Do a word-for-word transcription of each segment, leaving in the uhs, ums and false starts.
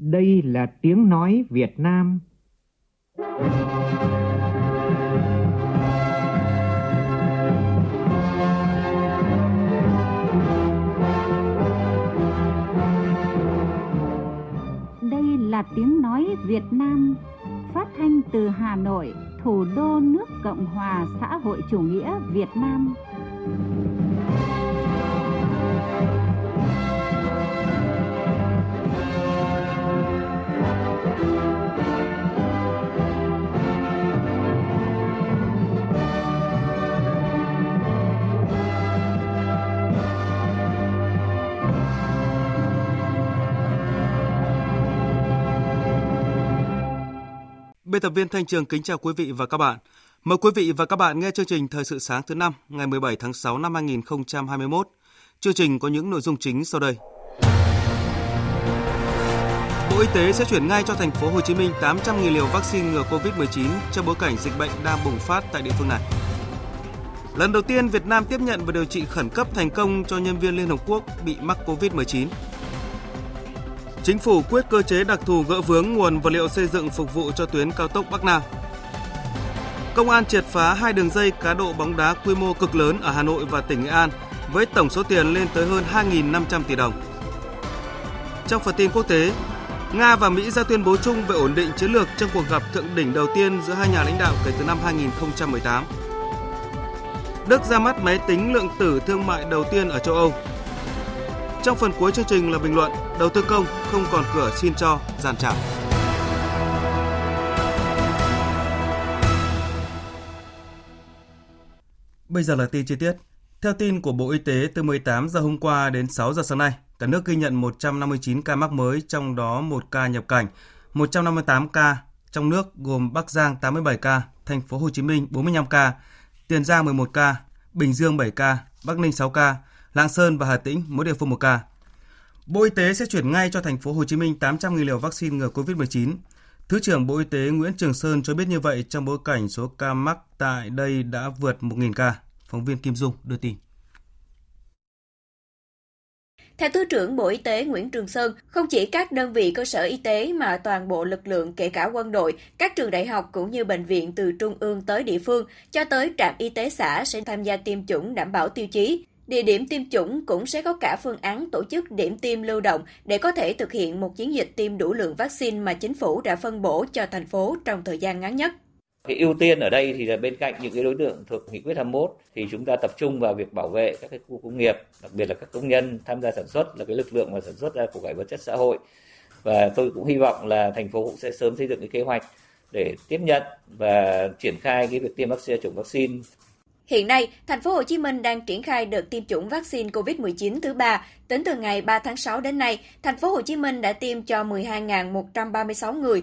Đây là tiếng nói Việt Nam. Đây là tiếng nói Việt Nam, phát thanh từ Hà Nội, thủ đô nước Cộng hòa xã hội chủ nghĩa Việt Nam. Biên tập viên Thanh Trường kính chào quý vị và các bạn. Mời quý vị và các bạn nghe chương trình Thời sự sáng thứ năm ngày mười bảy tháng sáu năm hai nghìn không trăm hai mươi mốt. Chương trình có những nội dung chính sau đây. Bộ Y tế sẽ chuyển ngay cho thành phố Hồ Chí Minh tám trăm nghìn liều vaccine ngừa covid mười chín trong bối cảnh dịch bệnh đang bùng phát tại địa phương này. Lần đầu tiên Việt Nam tiếp nhận và điều trị khẩn cấp thành công cho nhân viên Liên Hợp Quốc bị mắc covid mười chín. Chính phủ quyết cơ chế đặc thù gỡ vướng nguồn vật liệu xây dựng phục vụ cho tuyến cao tốc Bắc Nam. Công an triệt phá hai đường dây cá độ bóng đá quy mô cực lớn ở Hà Nội và tỉnh Nghệ An với tổng số tiền lên tới hơn hai nghìn năm trăm tỷ đồng. Trong phần tin quốc tế, Nga và Mỹ ra tuyên bố chung về ổn định chiến lược trong cuộc gặp thượng đỉnh đầu tiên giữa hai nhà lãnh đạo kể từ năm hai nghìn không trăm mười tám. Đức ra mắt máy tính lượng tử thương mại đầu tiên ở châu Âu. Trong phần cuối chương trình là bình luận, đầu tư công không còn cửa xin cho, giàn trải. Bây giờ là tin chi tiết. Theo tin của Bộ Y tế, từ mười tám giờ hôm qua đến sáu giờ sáng nay, cả nước ghi nhận một trăm năm mươi chín ca mắc mới, trong đó một ca nhập cảnh, một trăm năm mươi tám ca trong nước gồm Bắc Giang tám mươi bảy ca, Thành phố Hồ Chí Minh bốn mươi lăm ca, Tiền Giang mười một ca, Bình Dương bảy ca, Bắc Ninh sáu ca, Lạng Sơn và Hà Tĩnh mỗi địa phương một ca. Bộ Y tế sẽ chuyển ngay cho thành phố Hồ Chí Minh tám trăm nghìn liều vaccine ngừa covid mười chín. Thứ trưởng Bộ Y tế Nguyễn Trường Sơn cho biết như vậy trong bối cảnh số ca mắc tại đây đã vượt một nghìn ca. Phóng viên Kim Dung đưa tin. Theo Thứ trưởng Bộ Y tế Nguyễn Trường Sơn, không chỉ các đơn vị cơ sở y tế mà toàn bộ lực lượng kể cả quân đội, các trường đại học cũng như bệnh viện từ trung ương tới địa phương, cho tới trạm y tế xã sẽ tham gia tiêm chủng đảm bảo tiêu chí. Địa điểm tiêm chủng cũng sẽ có cả phương án tổ chức điểm tiêm lưu động để có thể thực hiện một chiến dịch tiêm đủ lượng vaccine mà chính phủ đã phân bổ cho thành phố trong thời gian ngắn nhất. Cái ưu tiên ở đây thì là bên cạnh những cái đối tượng thuộc nghị quyết hai mươi mốt thì chúng ta tập trung vào việc bảo vệ các cái khu công nghiệp, đặc biệt là các công nhân tham gia sản xuất, là cái lực lượng mà sản xuất ra của cải vật chất xã hội. Và tôi cũng hy vọng là thành phố cũng sẽ sớm xây dựng cái kế hoạch để tiếp nhận và triển khai cái việc tiêm vaccine chủng vaccine. Hiện nay, thành phố Hồ Chí Minh đang triển khai đợt tiêm chủng vaccine covid mười chín thứ ba. Tính từ ngày ba tháng sáu đến nay, thành phố Hồ Chí Minh đã tiêm cho mười hai nghìn một trăm ba mươi sáu người.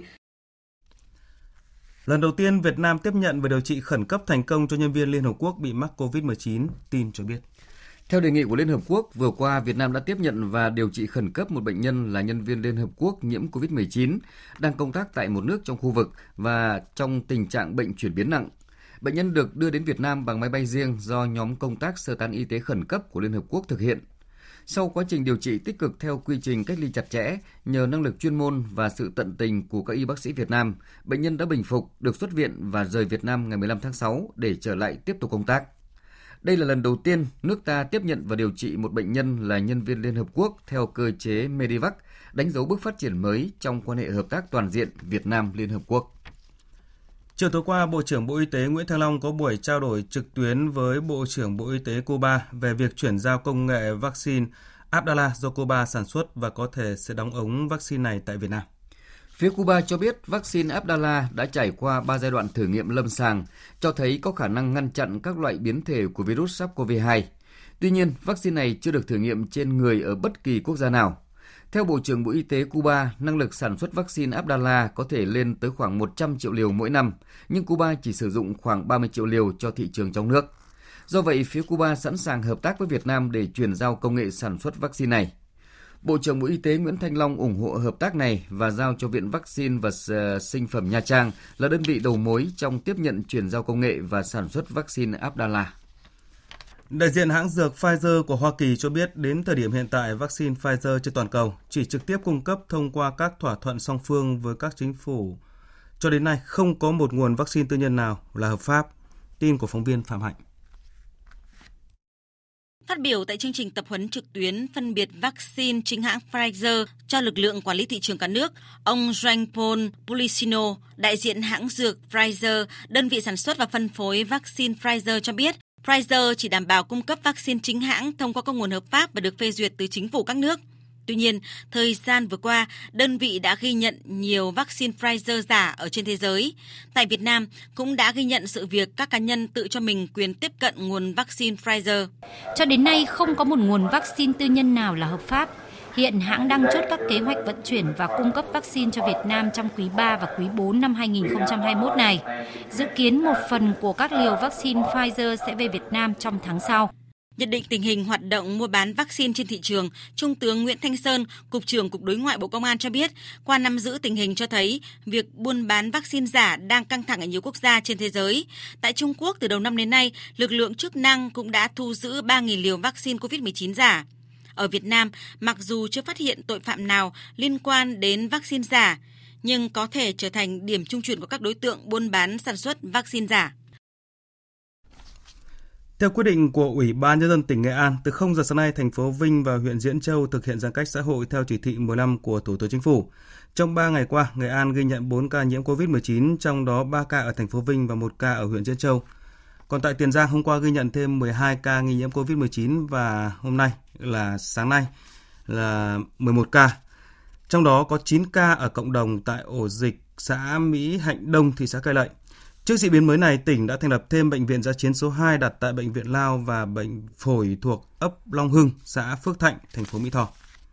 Lần đầu tiên Việt Nam tiếp nhận và điều trị khẩn cấp thành công cho nhân viên Liên Hợp Quốc bị mắc covid mười chín, tin cho biết. Theo đề nghị của Liên Hợp Quốc, vừa qua Việt Nam đã tiếp nhận và điều trị khẩn cấp một bệnh nhân là nhân viên Liên Hợp Quốc nhiễm covid mười chín, đang công tác tại một nước trong khu vực và trong tình trạng bệnh chuyển biến nặng. Bệnh nhân được đưa đến Việt Nam bằng máy bay riêng do nhóm công tác sơ tán y tế khẩn cấp của Liên Hợp Quốc thực hiện. Sau quá trình điều trị tích cực theo quy trình cách ly chặt chẽ, nhờ năng lực chuyên môn và sự tận tình của các y bác sĩ Việt Nam, bệnh nhân đã bình phục, được xuất viện và rời Việt Nam ngày mười lăm tháng sáu để trở lại tiếp tục công tác. Đây là lần đầu tiên nước ta tiếp nhận và điều trị một bệnh nhân là nhân viên Liên Hợp Quốc theo cơ chế Medivac, đánh dấu bước phát triển mới trong quan hệ hợp tác toàn diện Việt Nam-Liên Hợp Quốc. Chiều tối qua, Bộ trưởng Bộ Y tế Nguyễn Thanh Long có buổi trao đổi trực tuyến với Bộ trưởng Bộ Y tế Cuba về việc chuyển giao công nghệ vaccine Abdala do Cuba sản xuất và có thể sẽ đóng ống vaccine này tại Việt Nam. Phía Cuba cho biết vaccine Abdala đã trải qua ba giai đoạn thử nghiệm lâm sàng, cho thấy có khả năng ngăn chặn các loại biến thể của virus SARS-xê o vê hai. Tuy nhiên, vaccine này chưa được thử nghiệm trên người ở bất kỳ quốc gia nào. Theo Bộ trưởng Bộ Y tế Cuba, năng lực sản xuất vaccine Abdala có thể lên tới khoảng một trăm triệu liều mỗi năm, nhưng Cuba chỉ sử dụng khoảng ba mươi triệu liều cho thị trường trong nước. Do vậy, phía Cuba sẵn sàng hợp tác với Việt Nam để chuyển giao công nghệ sản xuất vaccine này. Bộ trưởng Bộ Y tế Nguyễn Thanh Long ủng hộ hợp tác này và giao cho Viện Vaccine và Sinh phẩm Nha Trang là đơn vị đầu mối trong tiếp nhận chuyển giao công nghệ và sản xuất vaccine Abdala. Đại diện hãng dược Pfizer của Hoa Kỳ cho biết đến thời điểm hiện tại, vaccine Pfizer trên toàn cầu chỉ trực tiếp cung cấp thông qua các thỏa thuận song phương với các chính phủ. Cho đến nay, không có một nguồn vaccine tư nhân nào là hợp pháp. Tin của phóng viên Phạm Hạnh. Phát biểu tại chương trình tập huấn trực tuyến phân biệt vaccine chính hãng Pfizer cho lực lượng quản lý thị trường cả nước, ông Jean-Paul Pulicino, đại diện hãng dược Pfizer, đơn vị sản xuất và phân phối vaccine Pfizer cho biết, Pfizer chỉ đảm bảo cung cấp vaccine chính hãng thông qua các nguồn hợp pháp và được phê duyệt từ chính phủ các nước. Tuy nhiên, thời gian vừa qua, đơn vị đã ghi nhận nhiều vaccine Pfizer giả ở trên thế giới. Tại Việt Nam, cũng đã ghi nhận sự việc các cá nhân tự cho mình quyền tiếp cận nguồn vaccine Pfizer. Cho đến nay, không có một nguồn vaccine tư nhân nào là hợp pháp. Hiện hãng đang chốt các kế hoạch vận chuyển và cung cấp vaccine cho Việt Nam trong quý ba và quý bốn năm hai nghìn không trăm hai mươi mốt này. Dự kiến một phần của các liều vaccine Pfizer sẽ về Việt Nam trong tháng sau. Nhận định tình hình hoạt động mua bán vaccine trên thị trường, Trung tướng Nguyễn Thanh Sơn, Cục trưởng Cục Đối ngoại Bộ Công an cho biết, qua nắm giữ tình hình cho thấy việc buôn bán vaccine giả đang căng thẳng ở nhiều quốc gia trên thế giới. Tại Trung Quốc, từ đầu năm đến nay, lực lượng chức năng cũng đã thu giữ ba nghìn liều vaccine covid mười chín giả. Ở Việt Nam, mặc dù chưa phát hiện tội phạm nào liên quan đến vaccine giả, nhưng có thể trở thành điểm trung chuyển của các đối tượng buôn bán sản xuất vaccine giả. Theo quyết định của Ủy ban Nhân dân tỉnh Nghệ An, từ không giờ sáng nay, thành phố Vinh và huyện Diễn Châu thực hiện giãn cách xã hội theo chỉ thị mười lăm của Thủ tướng Chính phủ. Trong ba ngày qua, Nghệ An ghi nhận bốn ca nhiễm covid mười chín, trong đó ba ca ở thành phố Vinh và một ca ở huyện Diễn Châu. Còn tại Tiền Giang, hôm qua ghi nhận thêm mười hai ca nghi nhiễm covid mười chín và hôm nay là sáng nay là mười một ca. Trong đó có chín ca ở cộng đồng tại ổ dịch xã Mỹ Hạnh Đông, thị xã Cai Lậy. Trước diễn biến mới này, tỉnh đã thành lập thêm bệnh viện dã chiến số hai đặt tại bệnh viện Lao và bệnh phổi thuộc ấp Long Hưng, xã Phước Thạnh, thành phố Mỹ Tho.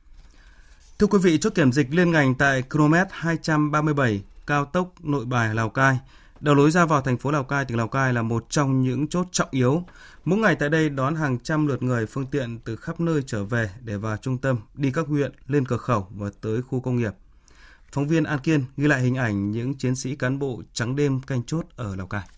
Thưa quý vị, chốt kiểm dịch liên ngành tại km hai trăm ba mươi bảy cao tốc Nội Bài Lào Cai, đầu lối ra vào thành phố Lào Cai, tỉnh Lào Cai là một trong những chốt trọng yếu. Mỗi ngày tại đây đón hàng trăm lượt người phương tiện từ khắp nơi trở về để vào trung tâm, đi các huyện, lên cửa khẩu và tới khu công nghiệp. Phóng viên An Kiên ghi lại hình ảnh những chiến sĩ cán bộ trắng đêm canh chốt ở Lào Cai.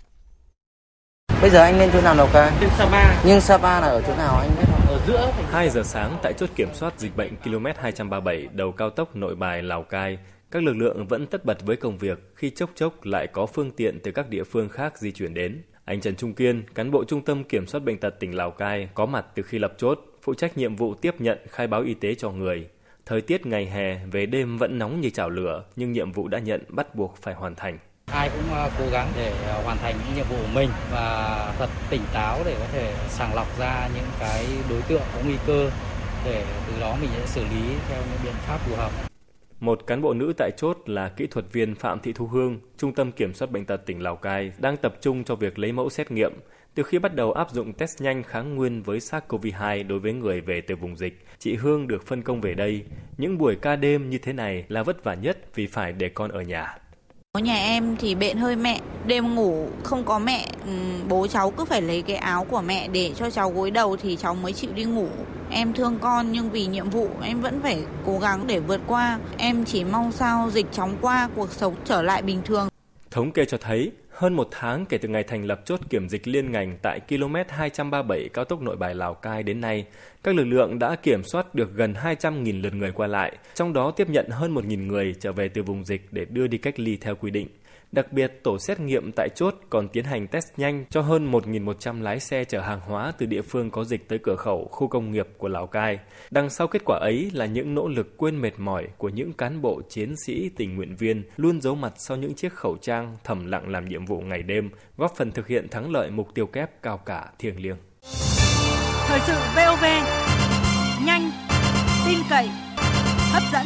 Bây giờ anh lên chỗ nào Lào Cai? Trên Sapa. Nhưng Sapa là ở chỗ nào anh biết không? Ở giữa. hai giờ sáng tại chốt kiểm soát dịch bệnh km hai trăm ba mươi bảy đầu cao tốc Nội Bài Lào Cai, các lực lượng vẫn tất bật với công việc khi chốc chốc lại có phương tiện từ các địa phương khác di chuyển đến. Anh Trần Trung Kiên, cán bộ Trung tâm Kiểm soát Bệnh tật tỉnh Lào Cai, có mặt từ khi lập chốt, phụ trách nhiệm vụ tiếp nhận khai báo y tế cho người. Thời tiết ngày hè về đêm vẫn nóng như chảo lửa, nhưng nhiệm vụ đã nhận bắt buộc phải hoàn thành. Ai cũng cố gắng để hoàn thành những nhiệm vụ của mình và thật tỉnh táo để có thể sàng lọc ra những cái đối tượng có nguy cơ để từ đó mình sẽ xử lý theo những biện pháp phù hợp. Một cán bộ nữ tại chốt là kỹ thuật viên Phạm Thị Thu Hương, Trung tâm Kiểm soát Bệnh tật tỉnh Lào Cai đang tập trung cho việc lấy mẫu xét nghiệm. Từ khi bắt đầu áp dụng test nhanh kháng nguyên với SARS-xê o vê hai đối với người về từ vùng dịch, chị Hương được phân công về đây. Những buổi ca đêm như thế này là vất vả nhất vì phải để con ở nhà. Nhà em thì bệnh hơi mẹ, đêm ngủ không có mẹ, bố cháu cứ phải lấy cái áo của mẹ để cho cháu gối đầu thì cháu mới chịu đi ngủ. Em thương con nhưng vì nhiệm vụ em vẫn phải cố gắng để vượt qua. Em chỉ mong sao dịch chóng qua, cuộc sống trở lại bình thường. Thống kê cho thấy, hơn một tháng kể từ ngày thành lập chốt kiểm dịch liên ngành tại km hai trăm ba mươi bảy cao tốc Nội Bài Lào Cai đến nay, các lực lượng đã kiểm soát được gần hai trăm nghìn lượt người qua lại, trong đó tiếp nhận hơn một nghìn người trở về từ vùng dịch để đưa đi cách ly theo quy định. Đặc biệt, tổ xét nghiệm tại chốt còn tiến hành test nhanh cho hơn một nghìn một trăm lái xe chở hàng hóa từ địa phương có dịch tới cửa khẩu, khu công nghiệp của Lào Cai. Đằng sau kết quả ấy là những nỗ lực quên mệt mỏi của những cán bộ chiến sĩ tình nguyện viên luôn giấu mặt sau những chiếc khẩu trang thầm lặng làm nhiệm vụ ngày đêm, góp phần thực hiện thắng lợi mục tiêu kép cao cả thiêng liêng. Thời sự vê o vê, nhanh, tin cậy, hấp dẫn.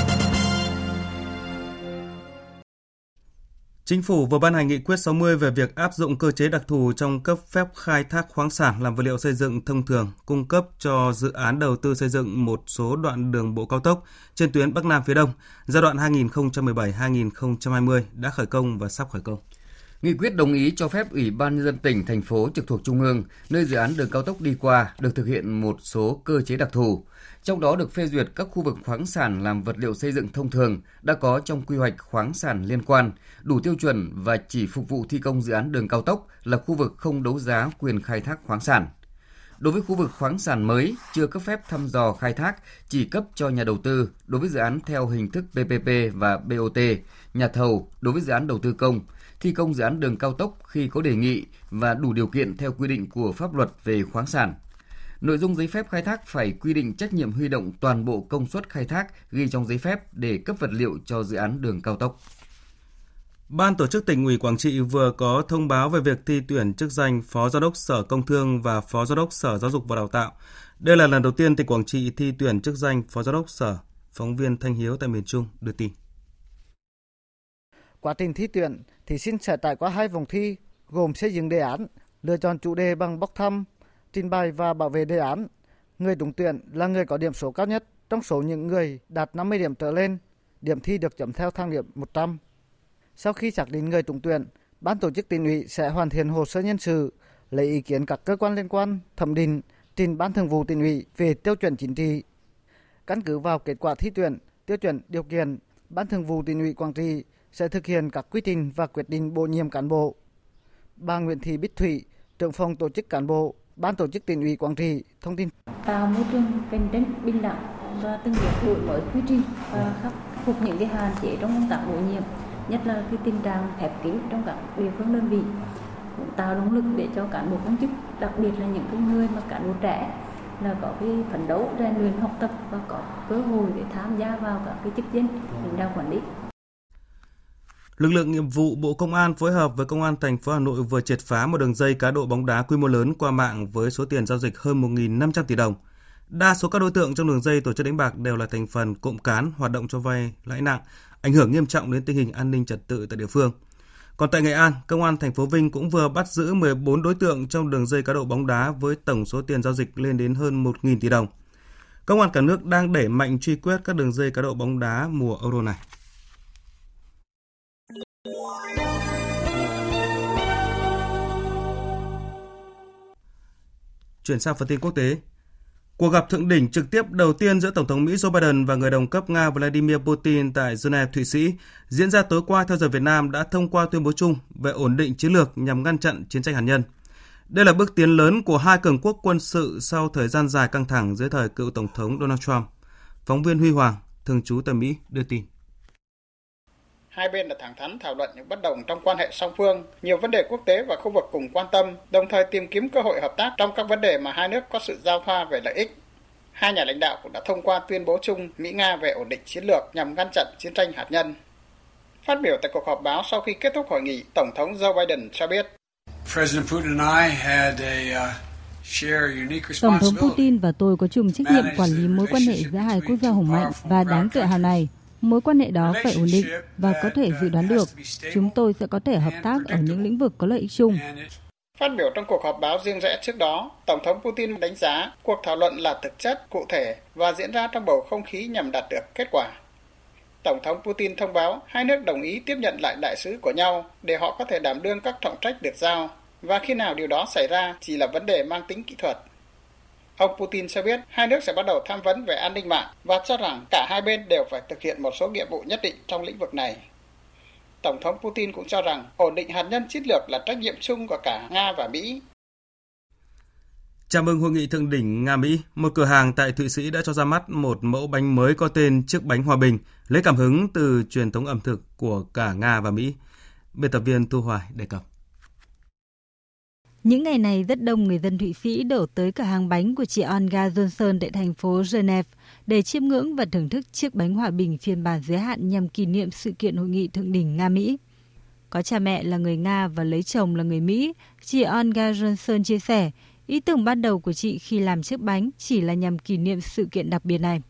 Chính phủ vừa ban hành nghị quyết sáu mươi về việc áp dụng cơ chế đặc thù trong cấp phép khai thác khoáng sản làm vật liệu xây dựng thông thường, cung cấp cho dự án đầu tư xây dựng một số đoạn đường bộ cao tốc trên tuyến Bắc Nam phía Đông, giai đoạn hai nghìn không trăm mười bảy đến hai nghìn không trăm hai mươi đã khởi công và sắp khởi công. Nghị quyết đồng ý cho phép Ủy ban Nhân dân tỉnh, thành phố trực thuộc Trung ương, nơi dự án đường cao tốc đi qua, được thực hiện một số cơ chế đặc thù. Trong đó được phê duyệt các khu vực khoáng sản làm vật liệu xây dựng thông thường đã có trong quy hoạch khoáng sản liên quan, đủ tiêu chuẩn và chỉ phục vụ thi công dự án đường cao tốc là khu vực không đấu giá quyền khai thác khoáng sản. Đối với khu vực khoáng sản mới chưa cấp phép thăm dò khai thác, chỉ cấp cho nhà đầu tư đối với dự án theo hình thức pê pê pê và bê o tê, nhà thầu đối với dự án đầu tư công, thi công dự án đường cao tốc khi có đề nghị và đủ điều kiện theo quy định của pháp luật về khoáng sản. Nội dung giấy phép khai thác phải quy định trách nhiệm huy động toàn bộ công suất khai thác ghi trong giấy phép để cấp vật liệu cho dự án đường cao tốc. Ban tổ chức Tỉnh ủy Quảng Trị vừa có thông báo về việc thi tuyển chức danh Phó Giám đốc Sở Công Thương và Phó Giám đốc Sở Giáo dục và Đào tạo. Đây là lần đầu tiên tỉnh Quảng Trị thi tuyển chức danh Phó Giám đốc Sở. Phóng viên Thanh Hiếu tại miền Trung đưa tin. Quá trình thi tuyển, thí sinh sẽ trải qua hai vòng thi gồm xây dựng đề án, lựa chọn chủ đề bằng bốc thăm, trình bày và bảo vệ đề án. Người trúng tuyển là người có điểm số cao nhất trong số những người đạt năm mươi điểm trở lên. Điểm thi được chấm theo thang điểm một trăm. Sau khi xác định người trúng tuyển, Ban tổ chức Tỉnh ủy sẽ hoàn thiện hồ sơ nhân sự, lấy ý kiến các cơ quan liên quan, thẩm định, trình Ban Thường vụ Tỉnh ủy về tiêu chuẩn chính trị. Căn cứ vào kết quả thi tuyển, tiêu chuẩn điều kiện, Ban Thường vụ Tỉnh ủy Quảng Trị sẽ thực hiện các quy trình và quyết định bổ nhiệm cán bộ. Bà Nguyễn Thị Bích Thủy, trưởng phòng tổ chức cán bộ, Ban tổ chức Tỉnh ủy Quảng Trị thông tin. Tạo môi trường cạnh tranh bình đẳng và từng bước đổi mới quy trình và khắc phục những cái hạn chế trong công tác bổ nhiệm, nhất là cái tình trạng khép kín trong các địa phương đơn vị, cũng tạo động lực để cho cán bộ công chức, đặc biệt là những cái người mà cán bộ trẻ là có cái phấn đấu rèn luyện học tập và có cơ hội để tham gia vào các cái chức danh lãnh đạo quản lý. Lực lượng nghiệp vụ Bộ Công an phối hợp với Công an thành phố Hà Nội vừa triệt phá một đường dây cá độ bóng đá quy mô lớn qua mạng với số tiền giao dịch hơn một nghìn năm trăm tỷ đồng. Đa số các đối tượng trong đường dây tổ chức đánh bạc đều là thành phần cộng cán hoạt động cho vay lãi nặng, ảnh hưởng nghiêm trọng đến tình hình an ninh trật tự tại địa phương. Còn tại Nghệ An, Công an thành phố Vinh cũng vừa bắt giữ mười bốn đối tượng trong đường dây cá độ bóng đá với tổng số tiền giao dịch lên đến hơn một nghìn tỷ đồng. Công an cả nước đang đẩy mạnh truy quét các đường dây cá độ bóng đá mùa Euro này. Chuyển sang phần tin quốc tế. Cuộc gặp thượng đỉnh trực tiếp đầu tiên giữa Tổng thống Mỹ Joe Biden và người đồng cấp Nga Vladimir Putin tại Geneva, Thụy Sĩ diễn ra tối qua theo giờ Việt Nam đã thông qua tuyên bố chung về ổn định chiến lược nhằm ngăn chặn chiến tranh hạt nhân. Đây là bước tiến lớn của hai cường quốc quân sự sau thời gian dài căng thẳng dưới thời cựu Tổng thống Donald Trump. Phóng viên Huy Hoàng, thường trú tại Mỹ, đưa tin. Hai bên đã thẳng thắn thảo luận những bất đồng trong quan hệ song phương, nhiều vấn đề quốc tế và khu vực cùng quan tâm, đồng thời tìm kiếm cơ hội hợp tác trong các vấn đề mà hai nước có sự giao thoa về lợi ích. Hai nhà lãnh đạo cũng đã thông qua tuyên bố chung Mỹ-Nga về ổn định chiến lược nhằm ngăn chặn chiến tranh hạt nhân. Phát biểu tại cuộc họp báo sau khi kết thúc hội nghị, Tổng thống Joe Biden cho biết, Tổng thống Putin và tôi có chung trách nhiệm quản lý mối quan hệ giữa hai quốc gia hùng mạnh và đáng tự hào này. Mối quan hệ đó phải ổn định và có thể dự đoán được. Chúng tôi sẽ có thể hợp tác ở những lĩnh vực có lợi ích chung. Phát biểu trong cuộc họp báo riêng rẽ trước đó, Tổng thống Putin đánh giá cuộc thảo luận là thực chất, cụ thể và diễn ra trong bầu không khí nhằm đạt được kết quả. Tổng thống Putin thông báo hai nước đồng ý tiếp nhận lại đại sứ của nhau để họ có thể đảm đương các trọng trách được giao, và khi nào điều đó xảy ra chỉ là vấn đề mang tính kỹ thuật. Ông Putin cho biết hai nước sẽ bắt đầu tham vấn về an ninh mạng và cho rằng cả hai bên đều phải thực hiện một số nhiệm vụ nhất định trong lĩnh vực này. Tổng thống Putin cũng cho rằng ổn định hạt nhân chiến lược là trách nhiệm chung của cả Nga và Mỹ. Chào mừng hội nghị thượng đỉnh Nga-Mỹ, một cửa hàng tại Thụy Sĩ đã cho ra mắt một mẫu bánh mới có tên chiếc bánh hòa bình, lấy cảm hứng từ truyền thống ẩm thực của cả Nga và Mỹ. Biên tập viên Thu Hoài đề cập. Những ngày này rất đông người dân Thụy Sĩ đổ tới cửa hàng bánh của chị Olga Johnson tại thành phố Geneva để chiêm ngưỡng và thưởng thức chiếc bánh hòa bình phiên bản giới hạn nhằm kỷ niệm sự kiện hội nghị thượng đỉnh Nga-Mỹ. Có cha mẹ là người Nga và lấy chồng là người Mỹ, chị Olga Johnson chia sẻ, ý tưởng ban đầu của chị khi làm chiếc bánh chỉ là nhằm kỷ niệm sự kiện đặc biệt này.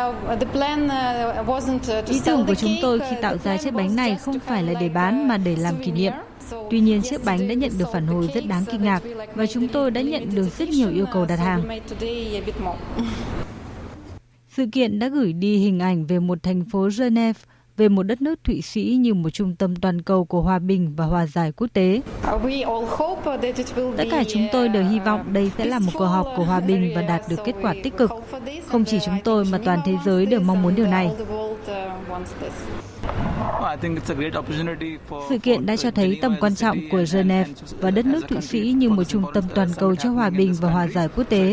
Ý tưởng của chúng tôi khi tạo ra chiếc bánh này không phải là để bán mà để làm kỷ niệm. Tuy nhiên, chiếc bánh đã nhận được phản hồi rất đáng kinh ngạc và chúng tôi đã nhận được rất nhiều yêu cầu đặt hàng. Sự kiện đã gửi đi hình ảnh về một thành phố Geneva, về một đất nước Thụy Sĩ như một trung tâm toàn cầu của hòa bình và hòa giải quốc tế. Tất cả chúng tôi đều hy vọng đây sẽ là một cuộc họp của hòa bình và đạt được kết quả tích cực. Không chỉ chúng tôi mà toàn thế giới đều mong muốn điều này. Sự kiện đã cho thấy tầm quan trọng của Geneva và đất nước Thụy Sĩ như một trung tâm toàn cầu cho hòa bình và hòa giải quốc tế.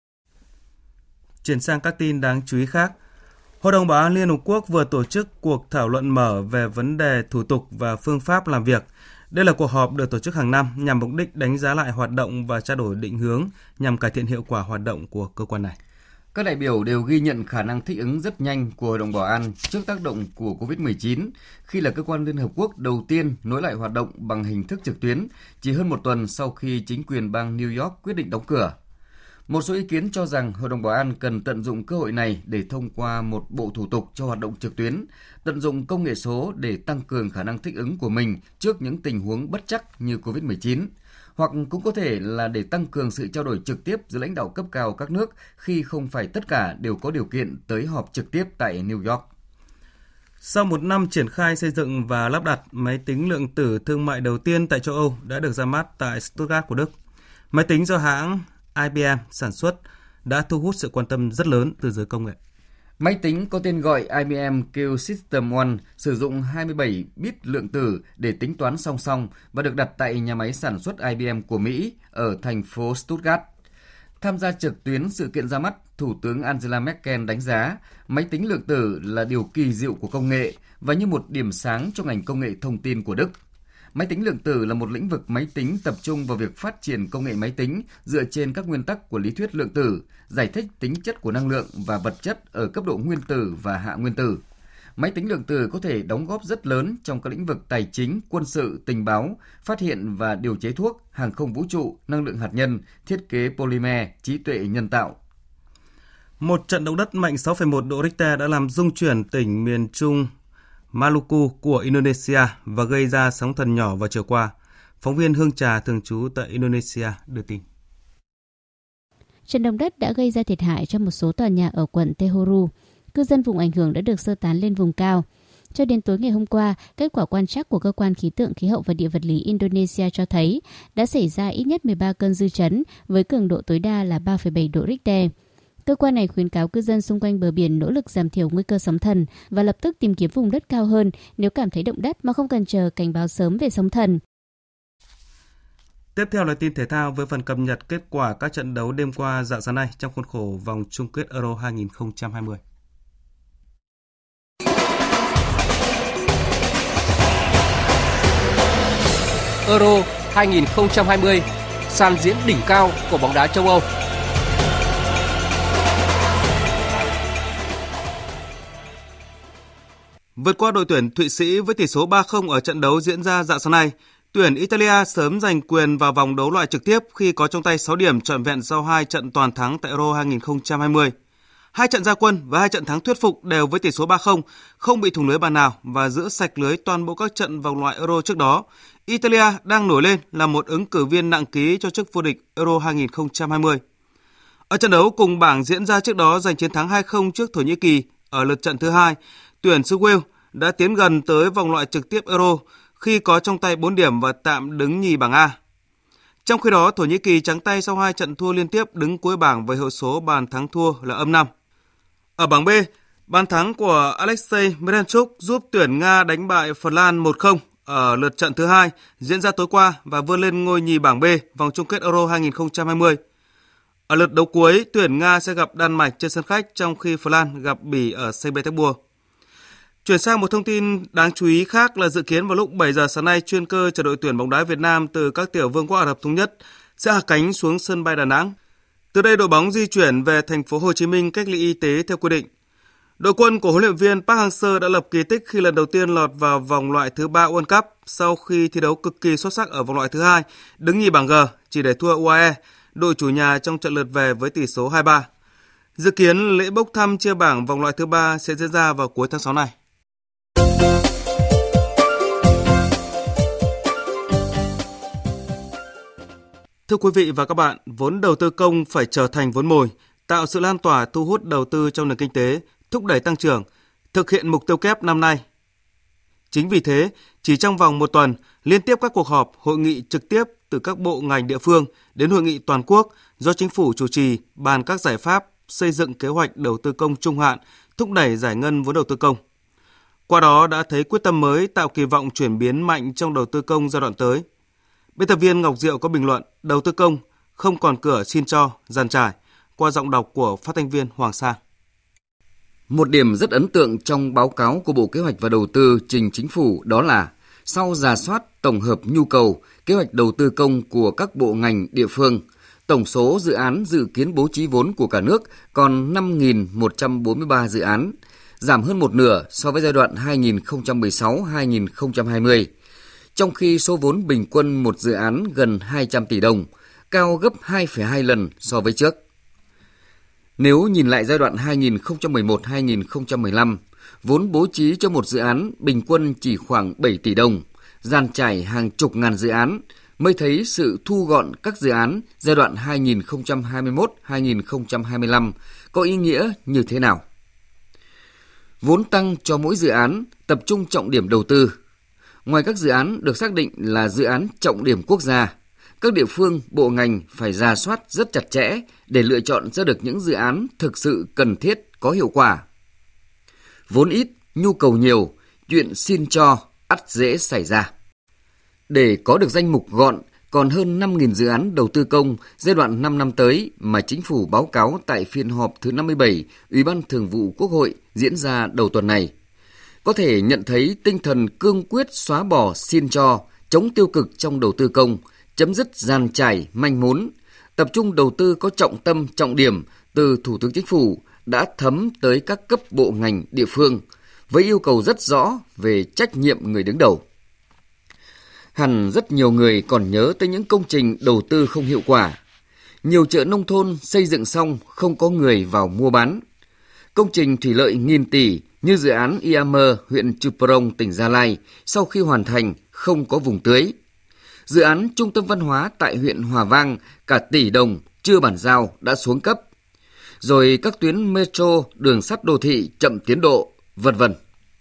Chuyển sang các tin đáng chú ý khác. Hội đồng Bảo an Liên Hợp Quốc vừa tổ chức cuộc thảo luận mở về vấn đề thủ tục và phương pháp làm việc. Đây là cuộc họp được tổ chức hàng năm nhằm mục đích đánh giá lại hoạt động và trao đổi định hướng nhằm cải thiện hiệu quả hoạt động của cơ quan này. Các đại biểu đều ghi nhận khả năng thích ứng rất nhanh của Hội đồng Bảo an trước tác động của covid mười chín, khi là cơ quan Liên Hợp Quốc đầu tiên nối lại hoạt động bằng hình thức trực tuyến chỉ hơn một tuần sau khi chính quyền bang New York quyết định đóng cửa. Một số ý kiến cho rằng Hội đồng Bảo an cần tận dụng cơ hội này để thông qua một bộ thủ tục cho hoạt động trực tuyến, tận dụng công nghệ số để tăng cường khả năng thích ứng của mình trước những tình huống bất trắc như covid mười chín, hoặc cũng có thể là để tăng cường sự trao đổi trực tiếp giữa lãnh đạo cấp cao các nước khi không phải tất cả đều có điều kiện tới họp trực tiếp tại New York. Sau một năm triển khai xây dựng và lắp đặt, máy tính lượng tử thương mại đầu tiên tại châu Âu đã được ra mắt tại Stuttgart của Đức. Máy tính do hãng I B M sản xuất đã thu hút sự quan tâm rất lớn từ giới công nghệ. Máy tính có tên gọi I B M Q System One sử dụng hai mươi bảy bit lượng tử để tính toán song song và được đặt tại nhà máy sản xuất I B M của Mỹ ở thành phố Stuttgart. Tham gia trực tuyến sự kiện ra mắt, Thủ tướng Angela Merkel đánh giá máy tính lượng tử là điều kỳ diệu của công nghệ và như một điểm sáng cho ngành công nghệ thông tin của Đức. Máy tính lượng tử là một lĩnh vực máy tính tập trung vào việc phát triển công nghệ máy tính dựa trên các nguyên tắc của lý thuyết lượng tử, giải thích tính chất của năng lượng và vật chất ở cấp độ nguyên tử và hạ nguyên tử. Máy tính lượng tử có thể đóng góp rất lớn trong các lĩnh vực tài chính, quân sự, tình báo, phát hiện và điều chế thuốc, hàng không vũ trụ, năng lượng hạt nhân, thiết kế polymer, trí tuệ nhân tạo. Một trận động đất mạnh sáu phẩy một độ Richter đã làm rung chuyển tỉnh miền Trung Maluku của Indonesia và gây ra sóng thần nhỏ vào chiều qua. Phóng viên Hương Trà thường trú tại Indonesia đưa tin. Trận động đất đã gây ra thiệt hại cho một số tòa nhà ở quận Tehoru. Cư dân vùng ảnh hưởng đã được sơ tán lên vùng cao. Cho đến tối ngày hôm qua, kết quả quan trắc của Cơ quan Khí tượng Khí hậu và Địa vật lý Indonesia cho thấy đã xảy ra ít nhất mười ba cơn dư chấn với cường độ tối đa là ba phẩy bảy độ Richter. Cơ quan này khuyến cáo cư dân xung quanh bờ biển nỗ lực giảm thiểu nguy cơ sóng thần và lập tức tìm kiếm vùng đất cao hơn nếu cảm thấy động đất mà không cần chờ cảnh báo sớm về sóng thần. Tiếp theo là tin thể thao với phần cập nhật kết quả các trận đấu đêm qua dạng sáng nay trong khuôn khổ vòng chung kết Euro hai không hai không. Euro hai không hai không, sàn diễn đỉnh cao của bóng đá châu Âu. Vượt qua đội tuyển Thụy Sĩ với tỷ số ba không ở trận đấu diễn ra dạng sáng nay, tuyển Italia sớm giành quyền vào vòng đấu loại trực tiếp khi có trong tay sáu điểm trọn vẹn sau hai trận toàn thắng tại Euro hai không hai không. Hai trận ra quân và hai trận thắng thuyết phục đều với tỷ số ba không, không bị thủng lưới bàn nào và giữ sạch lưới toàn bộ các trận vòng loại Euro trước đó. Italia đang nổi lên là một ứng cử viên nặng ký cho chức vô địch Euro hai không hai không. Ở trận đấu cùng bảng diễn ra trước đó giành chiến thắng hai không trước Thổ Nhĩ Kỳ ở lượt trận thứ hai, tuyển xứ Wales đã tiến gần tới vòng loại trực tiếp Euro khi có trong tay bốn điểm và tạm đứng nhì bảng A. Trong khi đó, Thổ Nhĩ Kỳ trắng tay sau hai trận thua liên tiếp đứng cuối bảng với hiệu số bàn thắng thua là âm năm. Ở bảng B, bàn thắng của Alexei Miranchuk giúp tuyển Nga đánh bại Phần Lan một không ở lượt trận thứ hai diễn ra tối qua và vươn lên ngôi nhì bảng B vòng chung kết Euro hai không hai không. Ở lượt đấu cuối, tuyển Nga sẽ gặp Đan Mạch trên sân khách trong khi Phần Lan gặp Bỉ ở Saint Petersburg. Chuyển sang một thông tin đáng chú ý khác là dự kiến vào lúc bảy giờ sáng nay, chuyên cơ chở đội tuyển bóng đá Việt Nam từ các tiểu vương quốc Ả Rập Thống Nhất sẽ hạ cánh xuống sân bay Đà Nẵng. Từ đây đội bóng di chuyển về thành phố Hồ Chí Minh cách ly y tế theo quy định. Đội quân của huấn luyện viên Park Hang-seo đã lập kỳ tích khi lần đầu tiên lọt vào vòng loại thứ ba World Cup sau khi thi đấu cực kỳ xuất sắc ở vòng loại thứ hai, đứng nhì bảng G chỉ để thua u a e, đội chủ nhà trong trận lượt về với tỷ số hai ba. Dự kiến lễ bốc thăm chia bảng vòng loại thứ ba sẽ diễn ra vào cuối tháng sáu này. Thưa quý vị và các bạn, vốn đầu tư công phải trở thành vốn mồi, tạo sự lan tỏa thu hút đầu tư trong nền kinh tế, thúc đẩy tăng trưởng, thực hiện mục tiêu kép năm nay. Chính vì thế, chỉ trong vòng một tuần, liên tiếp các cuộc họp, hội nghị trực tiếp từ các bộ ngành địa phương đến hội nghị toàn quốc do chính phủ chủ trì bàn các giải pháp xây dựng kế hoạch đầu tư công trung hạn, thúc đẩy giải ngân vốn đầu tư công. Qua đó đã thấy quyết tâm mới tạo kỳ vọng chuyển biến mạnh trong đầu tư công giai đoạn tới. Biên tập viên Ngọc Diệu có bình luận đầu tư công không còn cửa xin cho, dàn trải qua giọng đọc của phát thanh viên Hoàng Sa. Một điểm rất ấn tượng trong báo cáo của Bộ Kế hoạch và Đầu tư trình Chính phủ đó là sau rà soát tổng hợp nhu cầu, kế hoạch đầu tư công của các bộ ngành địa phương, tổng số dự án dự kiến bố trí vốn của cả nước còn năm nghìn một trăm bốn mươi ba dự án, giảm hơn một nửa so với giai đoạn hai nghìn không trăm mười sáu đến hai nghìn không trăm hai mươi. Trong khi số vốn bình quân một dự án gần hai trăm tỷ đồng, cao gấp hai phẩy hai lần so với trước. Nếu nhìn lại giai đoạn hai nghìn không trăm mười một đến hai nghìn không trăm mười lăm, vốn bố trí cho một dự án bình quân chỉ khoảng bảy tỷ đồng, dàn trải hàng chục ngàn dự án, mới thấy sự thu gọn các dự án giai đoạn hai nghìn không trăm hai mươi mốt đến hai nghìn không trăm hai mươi lăm có ý nghĩa như thế nào. Vốn tăng cho mỗi dự án tập trung trọng điểm đầu tư. Ngoài các dự án được xác định là dự án trọng điểm quốc gia, các địa phương, bộ ngành phải rà soát rất chặt chẽ để lựa chọn ra được những dự án thực sự cần thiết, có hiệu quả. Vốn ít, nhu cầu nhiều, chuyện xin cho ắt dễ xảy ra. Để có được danh mục gọn, còn hơn năm nghìn dự án đầu tư công giai đoạn năm năm tới mà Chính phủ báo cáo tại phiên họp thứ năm mươi bảy Ủy ban Thường vụ Quốc hội diễn ra đầu tuần này. Có thể nhận thấy tinh thần cương quyết xóa bỏ xin cho, chống tiêu cực trong đầu tư công, chấm dứt dàn trải, manh mún, tập trung đầu tư có trọng tâm, trọng điểm từ Thủ tướng Chính phủ đã thấm tới các cấp bộ ngành địa phương, với yêu cầu rất rõ về trách nhiệm người đứng đầu. Hẳn rất nhiều người còn nhớ tới những công trình đầu tư không hiệu quả. Nhiều chợ nông thôn xây dựng xong không có người vào mua bán. Công trình thủy lợi nghìn tỷ như dự án i a em e huyện Chư Prong, tỉnh Gia Lai sau khi hoàn thành không có vùng tưới. Dự án trung tâm văn hóa tại huyện Hòa Vang cả tỷ đồng chưa bàn giao đã xuống cấp. Rồi các tuyến metro, đường sắt đô thị chậm tiến độ, vân vân.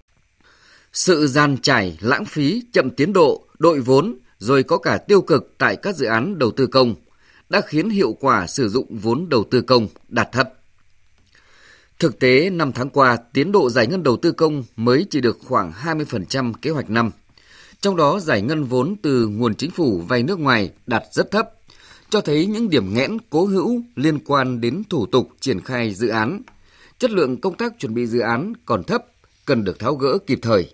Sự dàn trải, lãng phí, chậm tiến độ, đội vốn rồi có cả tiêu cực tại các dự án đầu tư công đã khiến hiệu quả sử dụng vốn đầu tư công đạt thấp. Thực tế, năm tháng qua, tiến độ giải ngân đầu tư công mới chỉ được khoảng hai mươi phần trăm kế hoạch năm. Trong đó, giải ngân vốn từ nguồn chính phủ vay nước ngoài đạt rất thấp, cho thấy những điểm nghẽn cố hữu liên quan đến thủ tục triển khai dự án. Chất lượng công tác chuẩn bị dự án còn thấp, cần được tháo gỡ kịp thời.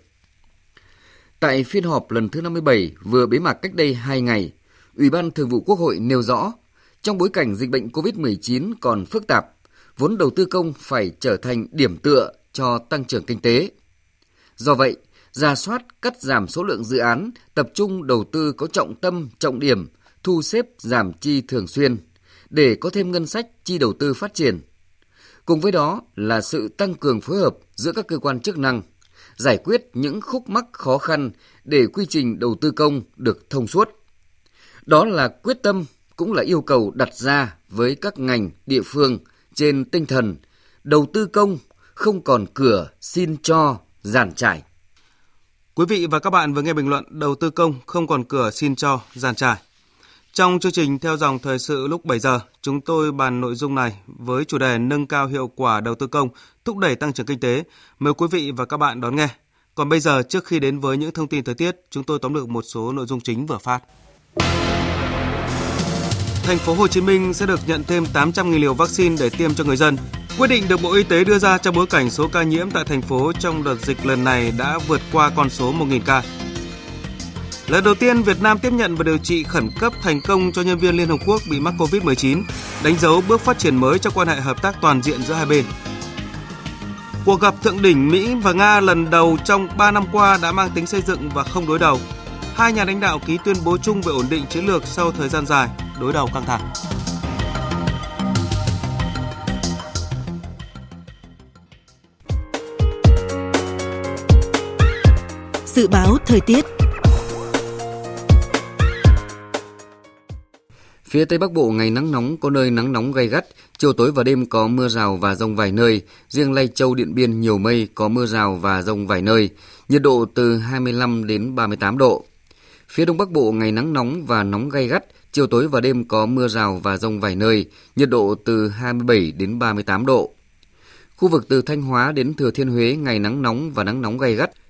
Tại phiên họp lần thứ năm mươi bảy vừa bế mạc cách đây hai ngày, Ủy ban Thường vụ Quốc hội nêu rõ, trong bối cảnh dịch bệnh covid mười chín còn phức tạp, vốn đầu tư công phải trở thành điểm tựa cho tăng trưởng kinh tế. Do vậy, rà soát, cắt giảm số lượng dự án, tập trung đầu tư có trọng tâm, trọng điểm, thu xếp giảm chi thường xuyên, để có thêm ngân sách chi đầu tư phát triển. Cùng với đó là sự tăng cường phối hợp giữa các cơ quan chức năng, giải quyết những khúc mắc khó khăn để quy trình đầu tư công được thông suốt. Đó là quyết tâm, cũng là yêu cầu đặt ra với các ngành, địa phương trên tinh thần đầu tư công không còn cửa xin cho, dàn trải. Quý vị và các bạn vừa nghe bình luận đầu tư công không còn cửa xin cho, dàn trải. Trong chương trình theo dòng thời sự lúc bảy giờ, chúng tôi bàn nội dung này với chủ đề nâng cao hiệu quả đầu tư công, thúc đẩy tăng trưởng kinh tế. Mời quý vị và các bạn đón nghe. Còn bây giờ, trước khi đến với những thông tin thời tiết, chúng tôi tóm lược một số nội dung chính vừa phát. Thành phố Hồ Chí Minh sẽ được nhận thêm tám trăm nghìn liều vaccine để tiêm cho người dân. Quyết định được Bộ Y tế đưa ra trong bối cảnh số ca nhiễm tại thành phố trong đợt dịch lần này đã vượt qua con số một nghìn ca. Lần đầu tiên, Việt Nam tiếp nhận và điều trị khẩn cấp thành công cho nhân viên Liên Hợp Quốc bị mắc covid mười chín, đánh dấu bước phát triển mới trong quan hệ hợp tác toàn diện giữa hai bên. Cuộc gặp thượng đỉnh Mỹ và Nga lần đầu trong ba năm qua đã mang tính xây dựng và không đối đầu. Hai nhà lãnh đạo ký tuyên bố chung về ổn định chiến lược sau thời gian dài đối đầu căng thẳng. Dự báo thời tiết. Phía Tây Bắc Bộ ngày nắng nóng, có nơi nắng nóng gay gắt, chiều tối và đêm có mưa rào và dông vài nơi, riêng Lai Châu, Điện Biên nhiều mây, có mưa rào và dông vài nơi, nhiệt độ từ hai mươi lăm đến ba mươi tám độ. Phía Đông Bắc Bộ ngày nắng nóng và nóng gay gắt, chiều tối và đêm có mưa rào và dông vài nơi, nhiệt độ từ hai mươi bảy đến ba mươi tám độ. Khu vực từ Thanh Hóa đến Thừa Thiên Huế ngày nắng nóng và nắng nóng gay gắt,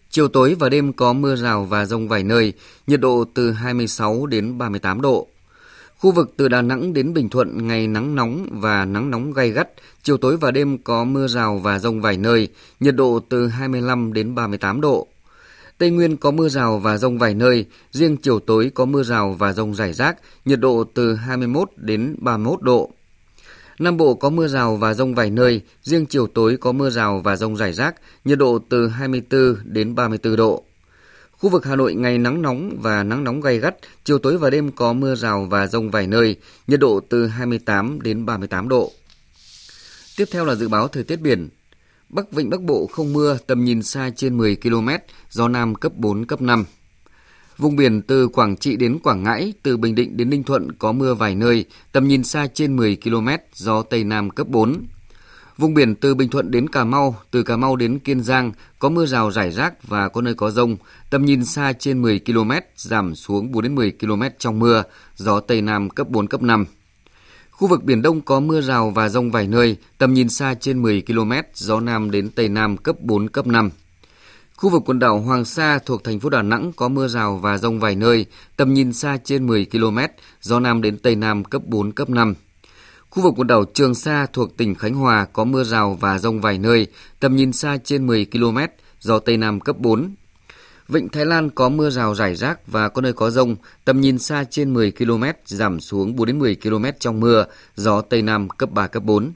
Chiều tối và đêm có mưa rào và dông vài nơi, nhiệt độ từ hai mươi sáu đến ba mươi tám độ. Khu vực từ Đà Nẵng đến Bình Thuận ngày nắng nóng và nắng nóng gay gắt, chiều tối và đêm có mưa rào và dông vài nơi, nhiệt độ từ hai mươi lăm đến ba mươi tám độ. Tây Nguyên có mưa rào và dông vài nơi, riêng chiều tối có mưa rào và dông rải rác, nhiệt độ từ hai mươi mốt đến ba mươi mốt độ. Nam Bộ có mưa rào và dông vài nơi, riêng chiều tối có mưa rào và dông rải rác, nhiệt độ từ hai mươi tư đến ba mươi tư độ. Khu vực Hà Nội ngày nắng nóng và nắng nóng gay gắt, chiều tối và đêm có mưa rào và dông vài nơi, nhiệt độ từ hai mươi tám đến ba mươi tám độ. Tiếp theo là dự báo thời tiết biển. Bắc Vịnh Bắc Bộ không mưa, tầm nhìn xa trên mười ki lô mét, gió Nam cấp bốn, cấp năm. Vùng biển từ Quảng Trị đến Quảng Ngãi, từ Bình Định đến Ninh Thuận có mưa vài nơi, tầm nhìn xa trên mười ki lô mét, gió Tây Nam cấp bốn. Vùng biển từ Bình Thuận đến Cà Mau, từ Cà Mau đến Kiên Giang có mưa rào rải rác và có nơi có dông, tầm nhìn xa trên mười ki lô mét, giảm xuống bốn đến mười ki lô mét trong mưa, gió Tây Nam cấp bốn, cấp năm. Khu vực Biển Đông có mưa rào và dông vài nơi, tầm nhìn xa trên mười ki lô mét, gió Nam đến Tây Nam cấp bốn, cấp năm. Khu vực quần đảo Hoàng Sa thuộc thành phố Đà Nẵng có mưa rào và dông vài nơi, tầm nhìn xa trên mười ki lô mét, gió Nam đến Tây Nam cấp bốn, cấp năm. Khu vực quần đảo Trường Sa thuộc tỉnh Khánh Hòa có mưa rào và dông vài nơi, tầm nhìn xa trên mười ki lô mét, gió Tây Nam cấp bốn. Vịnh Thái Lan có mưa rào rải rác và có nơi có dông, tầm nhìn xa trên mười ki lô mét, giảm xuống bốn đến mười ki lô mét trong mưa, gió Tây Nam cấp ba, cấp bốn.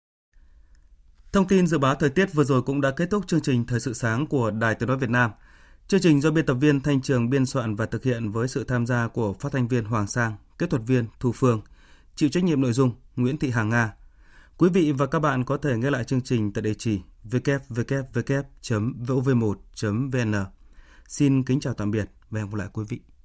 Thông tin dự báo thời tiết vừa rồi cũng đã kết thúc chương trình Thời sự sáng của Đài Tiếng nói Việt Nam. Chương trình do biên tập viên Thanh Trường biên soạn và thực hiện với sự tham gia của phát thanh viên Hoàng Sang, kỹ thuật viên Thu Phương, chịu trách nhiệm nội dung Nguyễn Thị Hằng Nga. Quý vị và các bạn có thể nghe lại chương trình tại địa chỉ w w w chấm v o v một chấm v n. Xin kính chào tạm biệt và hẹn gặp lại quý vị.